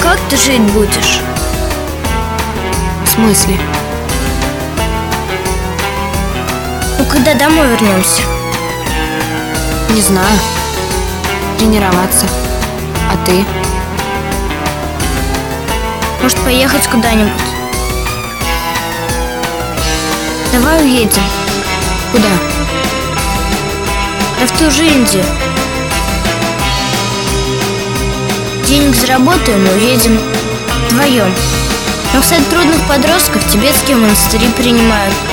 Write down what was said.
как ты жить будешь? В смысле? Ну, когда домой вернемся? Не знаю. Тренироваться. А ты? Может, поехать куда-нибудь? Давай уедем. Куда? Да в ту же Индию. Денег заработаем и уедем вдвоем. Но, кстати, трудных подростков тибетские монастыри принимают.